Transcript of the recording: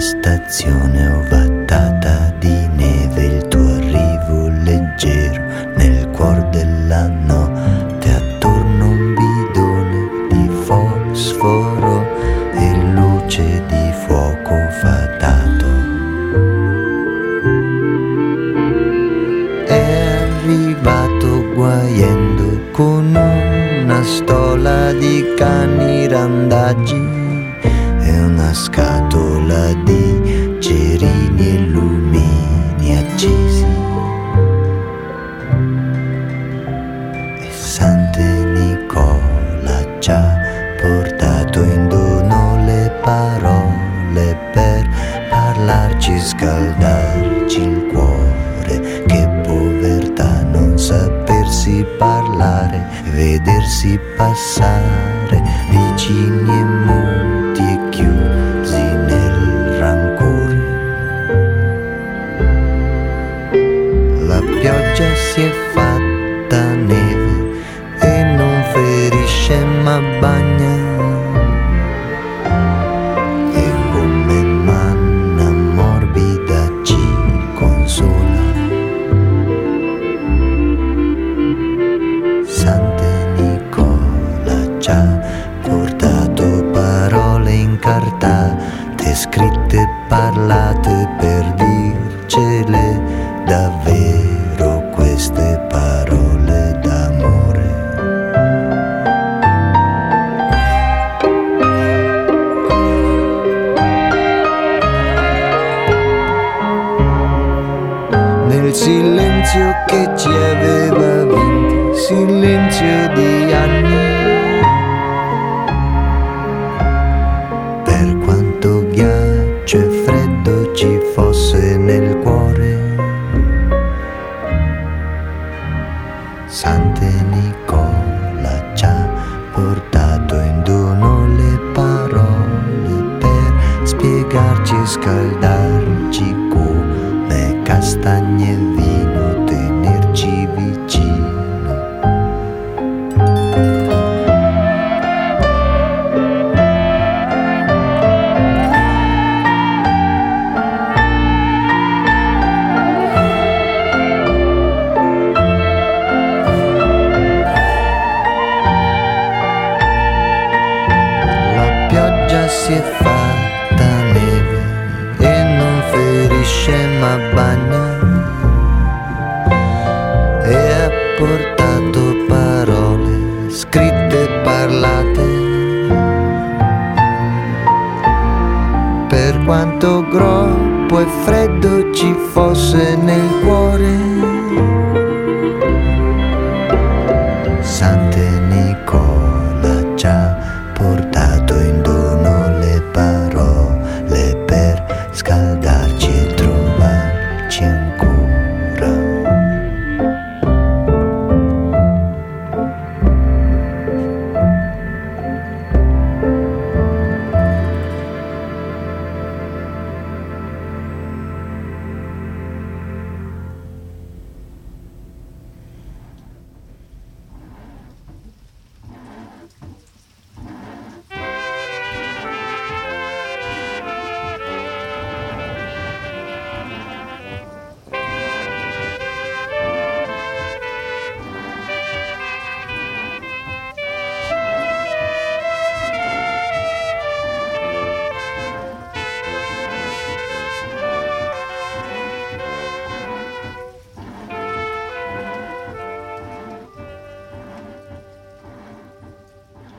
stazione ovattata di neve, il tuo arrivo leggero nel cuor della notte, attorno un bidone di fosforo e luce di fuoco fatato. È arrivato guaiendo con una stola di cani randaggi e una scatola di cerini e lumini accesi. E Sante Nicola ci ha portato in dono le parole per parlarci, scaldarci il cuore. Che povertà non sapersi parlare, vedersi passare vicini e muti e chiusi nel rancore. La pioggia si è fatta neve e non ferisce ma bagna, e come manna morbida ci consola. Sante Nicola ci ha portato parole incartate, scritte, parlate per dircele davvero queste parole d'amore. Nel silenzio che ci aveva vinti, silenzio di anni, per quanto ghiaccio e freddo ci fosse nel cuore, Sante Nicola ci ha portato in dono le parole per spiegarci e scaldarci come castagne e vino, tenerci vicino. Si è fatta neve e non ferisce ma bagna, e ha portato parole scritte e parlate per quanto groppo e freddo ci fosse nel cuore.